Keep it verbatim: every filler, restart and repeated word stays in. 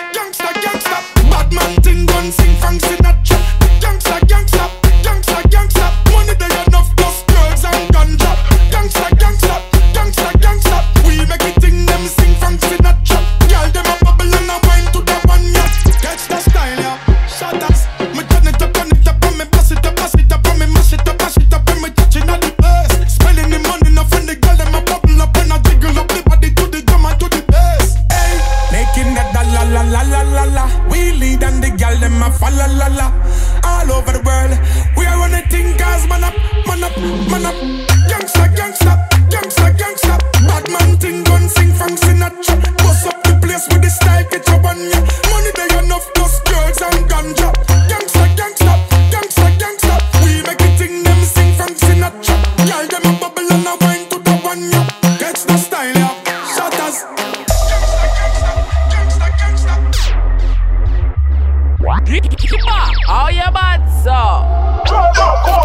Gangsta, gangsta. Bad man thing gun sing Frank Sinatra. Gangsta, gangsta. Gangsta, gangsta. Money they enough plus girls and ganja. Gangsta, gangsta. Gangsta, gangsta. We make it thing them sing Frank Sinatra. Girl them a bubble and a wine to the one yeah. Catch the style yeah. Shut up. Me turn it up, turn it up, and me pass it up, pass it up, and me mash it up, mash it up, and me touching at the bass. Spending the money, no friend the girl them a bubble up and a jiggle up the body to the drum and to the bass. Hey, making that da la la la la la la. We lead and the girl them a fa la la la. All over the world, we are running things, cause man up, man up, man up. Gangsta, gangsta, gangsta, gangsta. Bad man thing gun sing Frank Sinatra. Bust up the place with the style, get your one yeah. Money they enough plus girls and ganja. Gangsta, gangsta, gangsta, gangsta. We make it thing them sing Frank Sinatra. Girl them a bubble and a wine to the one yeah. Catch the style yeah. Shutters. Gangsta, gangsta, gangsta. Oh, yeah, bad, so.